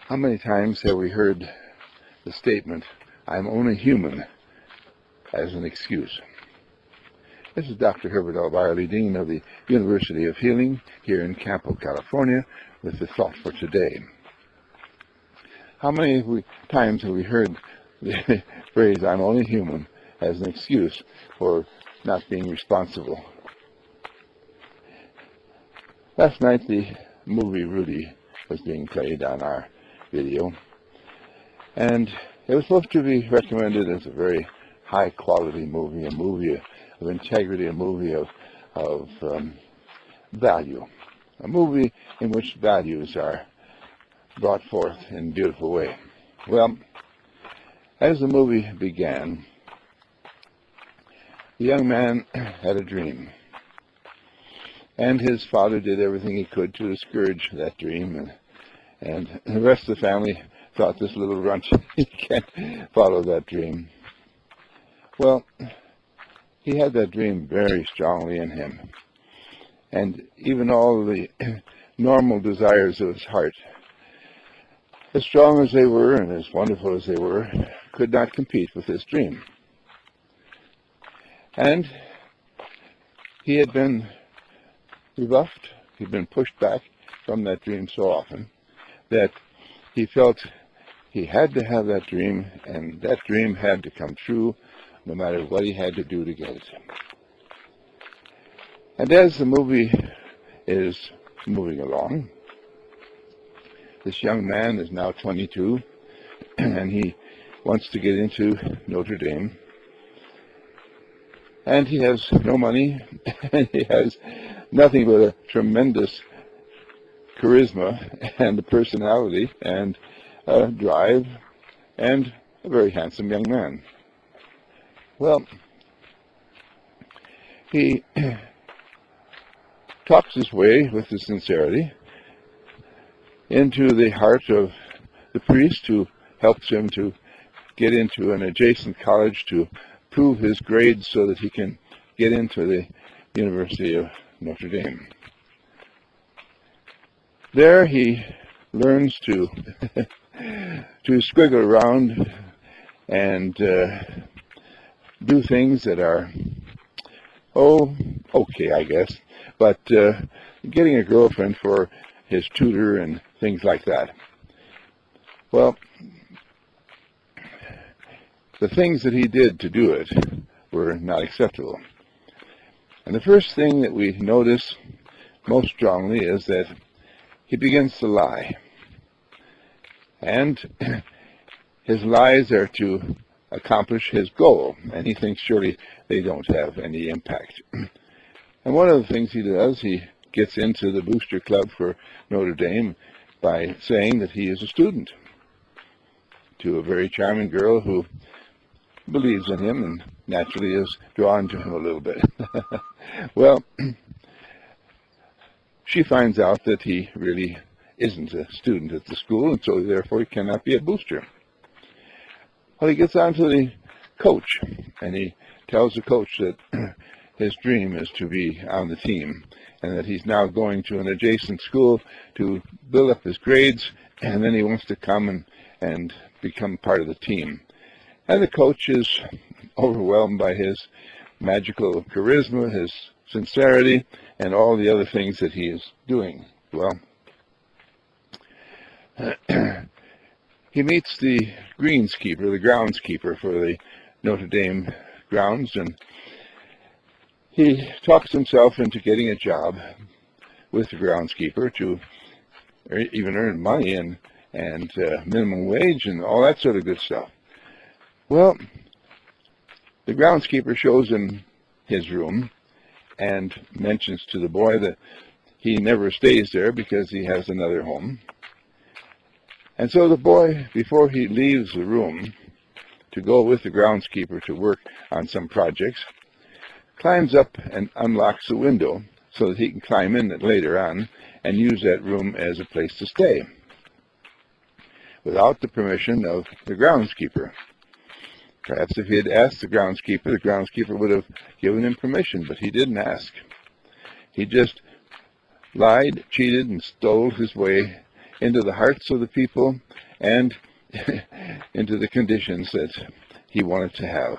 How many times have we heard the statement, "I'm only human," as an excuse? This is Dr. Herbert L. Byerly, Dean of the University of Healing here in Campo, California, with the thought for today. How many times have we heard the phrase, "I'm only human," as an excuse for not being responsible? Last night the movie Rudy was being played on our video, and it was supposed to be recommended as a very high quality movie, a movie of integrity, a movie of value, a movie in which values are brought forth in a beautiful way. Well, as the movie began, the young man had a dream, and his father did everything he could to discourage that dream, and the rest of the family thought this little runt he can't follow that dream. Well, he had that dream very strongly in him, and even all the normal desires of his heart, as strong as they were and as wonderful as they were, could not compete with this dream. And he had been rebuffed, he'd been pushed back from that dream so often that he felt he had to have that dream, and that dream had to come true no matter what he had to do to get it. And as the movie is moving along, this young man is now 22, and he wants to get into Notre Dame. And he has no money, and he has nothing but a tremendous charisma and a personality and a drive and a very handsome young man. Well, he talks his way with his sincerity into the heart of the priest who helps him to get into an adjacent college to prove his grades so that he can get into the University of Notre Dame. There he learns to squiggle around and do things that are, okay, I guess, but getting a girlfriend for his tutor and things like that. Well, the things that he did to do it were not acceptable. And the first thing that we notice most strongly is that he begins to lie. And his lies are to accomplish his goal, and he thinks surely they don't have any impact. And one of the things he does, he gets into the booster club for Notre Dame by saying that he is a student to a very charming girl who believes in him and naturally is drawn to him a little bit. Well, she finds out that he really isn't a student at the school, and so therefore he cannot be a booster. Well, he gets on to the coach, and he tells the coach that his dream is to be on the team, and that he's now going to an adjacent school to build up his grades, and then he wants to come and become part of the team. And the coach is overwhelmed by his magical charisma, his sincerity, and all the other things that he is doing. Well, he meets the greenskeeper, the groundskeeper for the Notre Dame grounds, and he talks himself into getting a job with the groundskeeper to even earn money and minimum wage and all that sort of good stuff. Well, the groundskeeper shows him his room and mentions to the boy that he never stays there because he has another home. And so the boy, before he leaves the room to go with the groundskeeper to work on some projects, climbs up and unlocks the window so that he can climb in it later on and use that room as a place to stay, without the permission of the groundskeeper. Perhaps if he had asked the groundskeeper would have given him permission, but he didn't ask. He just lied, cheated, and stole his way into the hearts of the people and into the conditions that he wanted to have.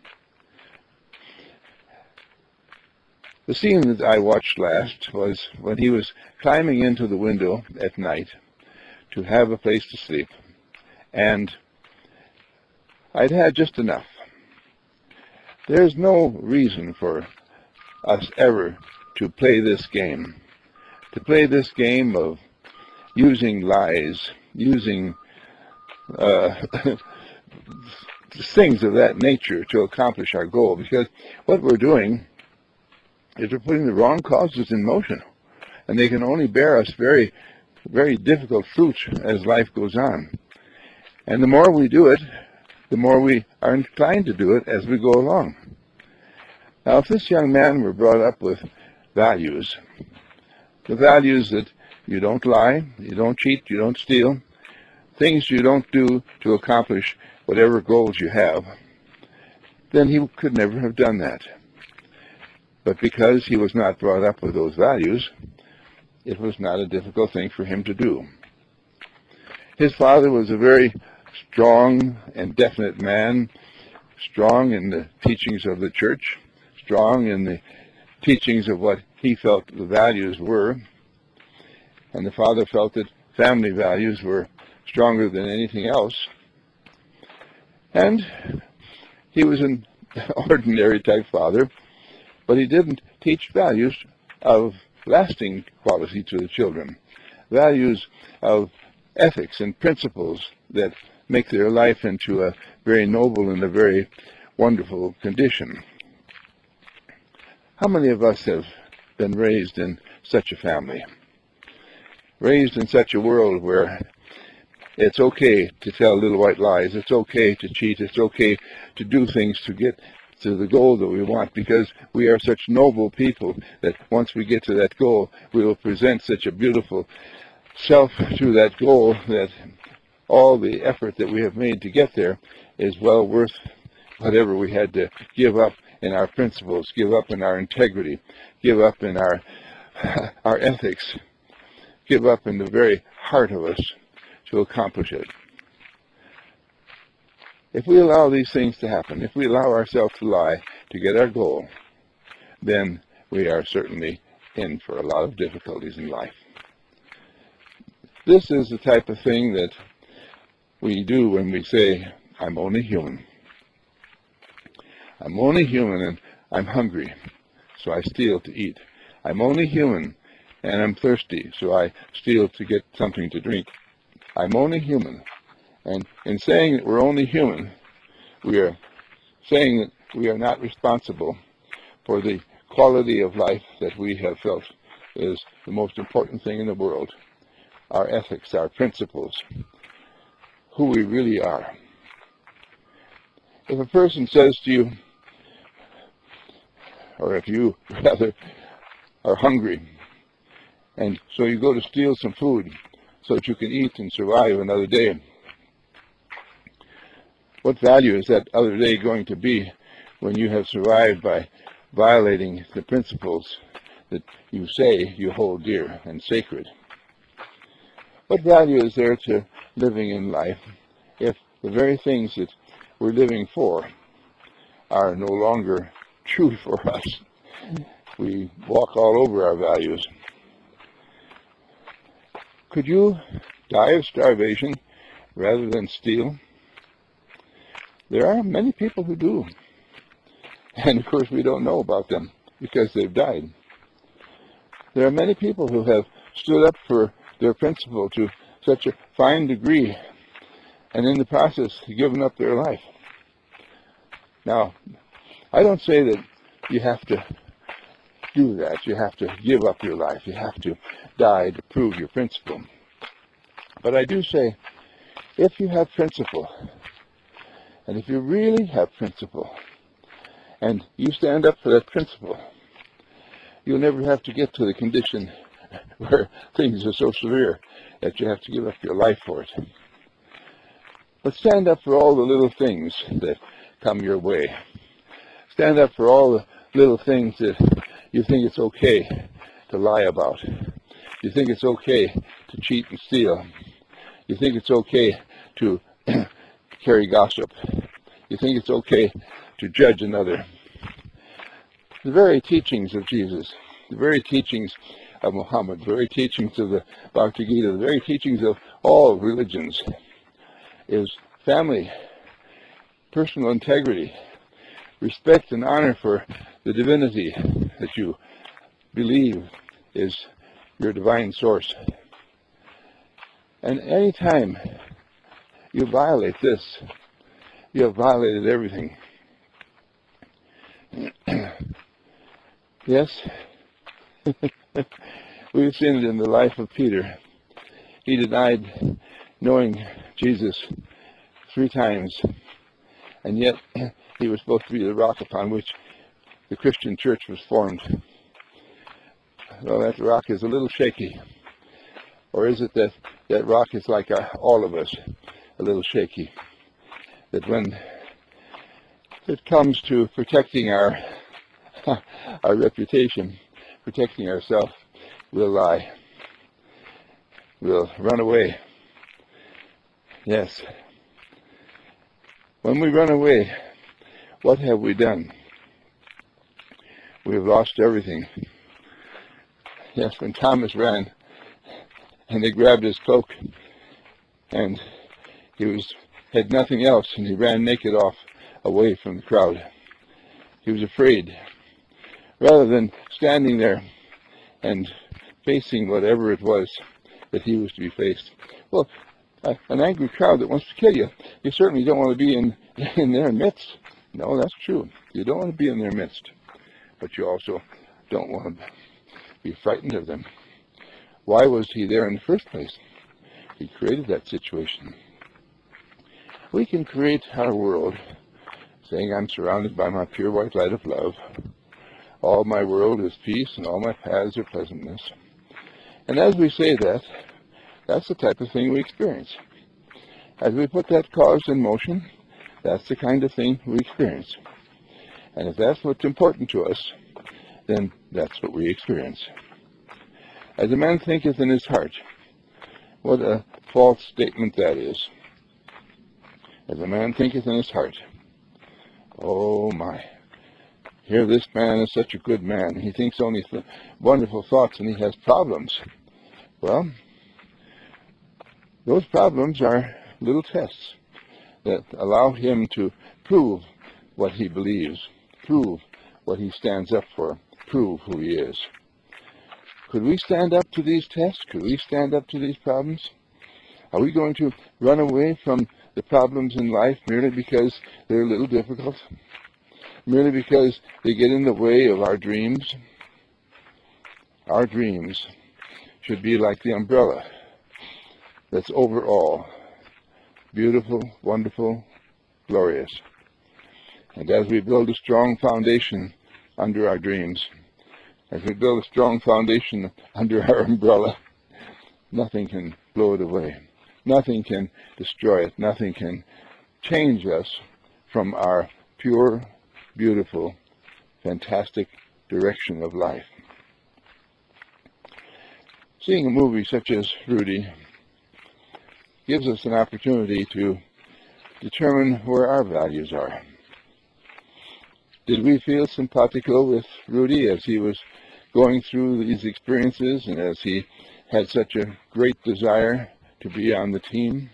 The scene that I watched last was when he was climbing into the window at night to have a place to sleep, and I'd had just enough. There's no reason for us ever to play this game of using lies, using things of that nature to accomplish our goal, because what we're doing is we're putting the wrong causes in motion, and they can only bear us very, very difficult fruit as life goes on. And the more we do it, the more we are inclined to do it as we go along. Now, if this young man were brought up with values, the values that you don't lie, you don't cheat, you don't steal, things you don't do to accomplish whatever goals you have, then he could never have done that. But because he was not brought up with those values, it was not a difficult thing for him to do. His father was a very strong and definite man, strong in the teachings of the church, strong in the teachings of what he felt the values were, and the father felt that family values were stronger than anything else. And he was an ordinary type father, but he didn't teach values of lasting quality to the children, values of ethics and principles that make their life into a very noble and a very wonderful condition. How many of us have been raised in such a family, raised in such a world where it's okay to tell little white lies, it's okay to cheat, it's okay to do things to get to the goal that we want, because we are such noble people that once we get to that goal, we will present such a beautiful self to that goal that all the effort that we have made to get there is well worth whatever we had to give up in our principles, give up in our integrity, give up in our ethics, give up in the very heart of us to accomplish it. If we allow these things to happen, if we allow ourselves to lie to get our goal, then we are certainly in for a lot of difficulties in life. This is the type of thing that we do when we say, I'm only human. I'm only human and I'm hungry, so I steal to eat. I'm only human and I'm thirsty, so I steal to get something to drink. I'm only human. And in saying that we're only human, we are saying that we are not responsible for the quality of life that we have felt is the most important thing in the world, our ethics, our principles, who we really are. If a person says to you, or if you rather are hungry, and so you go to steal some food so that you can eat and survive another day, what value is that other day going to be when you have survived by violating the principles that you say you hold dear and sacred? What value is there to living in life if the very things that we're living for are no longer true for us? We walk all over our values. Could you die of starvation rather than steal? There are many people who do. And of course we don't know about them because they've died. There are many people who have stood up for their principle to such a fine degree and in the process given up their life. Now, I don't say that you have to do that. You have to give up your life. You have to die to prove your principle. But I do say, if you have principle, and if you really have principle, and you stand up for that principle, you'll never have to get to the condition where things are so severe that you have to give up your life for it. But stand up for all the little things that come your way. Stand up for all the little things that you think it's okay to lie about. You think it's okay to cheat and steal. You think it's okay to carry gossip. You think it's okay to judge another. The very teachings of Jesus, the very teachings of Muhammad, the very teachings of the Bhagavad Gita, the very teachings of all religions is family, personal integrity, respect and honor for the divinity that you believe is your divine source. And any time you violate this, you have violated everything. Yes, we've seen it in the life of Peter. He denied knowing Jesus 3 times, and yet he was supposed to be the rock upon which the Christian church was formed. Well, that rock is a little shaky. Or is it that that rock is like all of us, a little shaky? That when it comes to protecting our reputation, protecting ourselves, we'll lie. We'll run away. Yes. When we run away, what have we done? We have lost everything. Yes, when Thomas ran, and they grabbed his cloak, and he had nothing else, and he ran naked off away from the crowd. He was afraid. Rather than standing there and facing whatever it was that he was to be faced. Well, an angry crowd that wants to kill you, you certainly don't want to be in their midst. No, that's true. You don't want to be in their midst. But you also don't want to be frightened of them. Why was he there in the first place? He created that situation. We can create our world saying, I'm surrounded by my pure white light of love. All my world is peace and all my paths are pleasantness. And as we say that, that's the type of thing we experience. As we put that cause in motion, that's the kind of thing we experience. And if that's what's important to us, then that's what we experience. As a man thinketh in his heart, what a false statement that is. As a man thinketh in his heart. Oh my. Here this man is such a good man. He thinks only wonderful thoughts and he has problems. Well, those problems are little tests that allow him to prove what he believes, prove what he stands up for, prove who he is. Could we stand up to these tests? Could we stand up to these problems? Are we going to run away from the problems in life merely because they're a little difficult? Merely because they get in the way of our dreams? Our dreams should be like the umbrella that's over all. Beautiful, wonderful, glorious. And as we build a strong foundation under our dreams, as we build a strong foundation under our umbrella, nothing can blow it away. Nothing can destroy it. Nothing can change us from our pure, beautiful, fantastic direction of life. Seeing a movie such as Rudy gives us an opportunity to determine where our values are. Did we feel simpatico with Rudy as he was going through these experiences and as he had such a great desire to be on the team?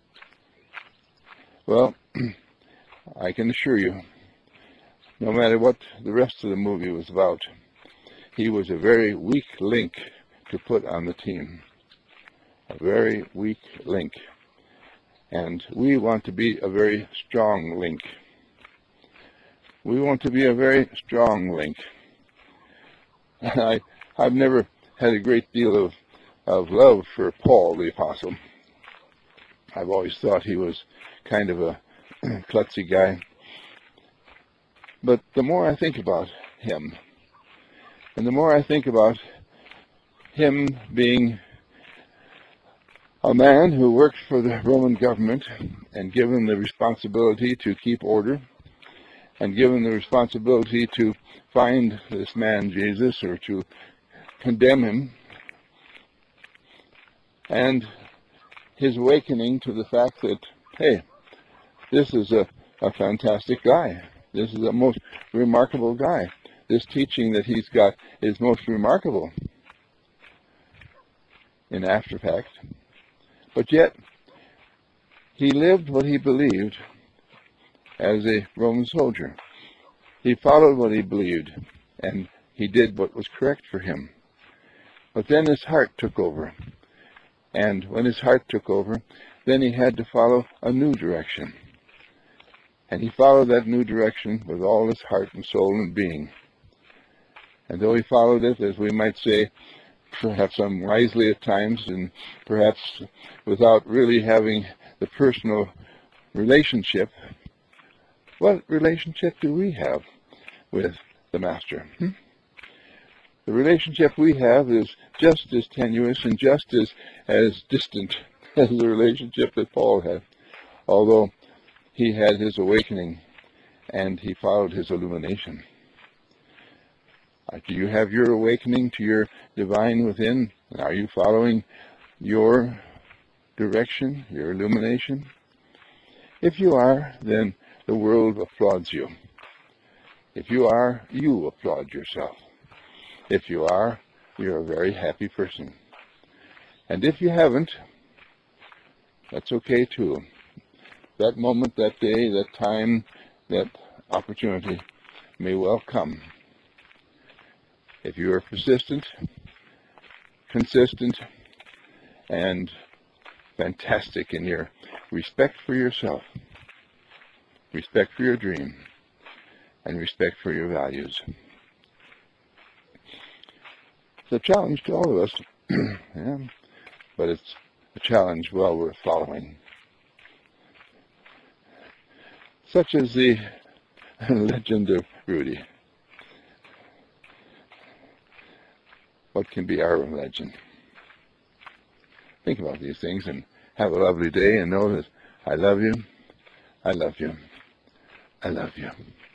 Well, I can assure you, no matter what the rest of the movie was about, he was a very weak link to put on the team. A very weak link. And we want to be a very strong link. We want to be a very strong link. I've never had a great deal of love for Paul the Apostle. I've always thought he was kind of a klutzy guy. But the more I think about him, and the more I think about him being a man who worked for the Roman government and given the responsibility to keep order, and given the responsibility to find this man Jesus or to condemn him, and his awakening to the fact that, hey, this is a fantastic guy. This is a most remarkable guy. This teaching that he's got is most remarkable in after fact. But yet, he lived what he believed as a Roman soldier. He followed what he believed, and he did what was correct for him. But then his heart took over. And when his heart took over, then he had to follow a new direction. And he followed that new direction with all his heart and soul and being. And though he followed it, as we might say, perhaps unwisely at times, and perhaps without really having the personal relationship, what relationship do we have with the Master? The relationship we have is just as tenuous and just as distant as the relationship that Paul had, although he had his awakening and he followed his illumination. Do you have your awakening to your divine within? Are you following your direction, your illumination? If you are, then the world applauds you. If you are, you applaud yourself. If you are, you're a very happy person. And if you haven't, that's okay too. That moment, that day, that time, that opportunity may well come. If you are persistent, consistent, and fantastic in your respect for yourself, respect for your dream, and respect for your values. It's a challenge to all of us, yeah, but it's a challenge well worth following. Such as the legend of Rudy. What can be our legend? Think about these things and have a lovely day, and know that I love you, I love you, I love you.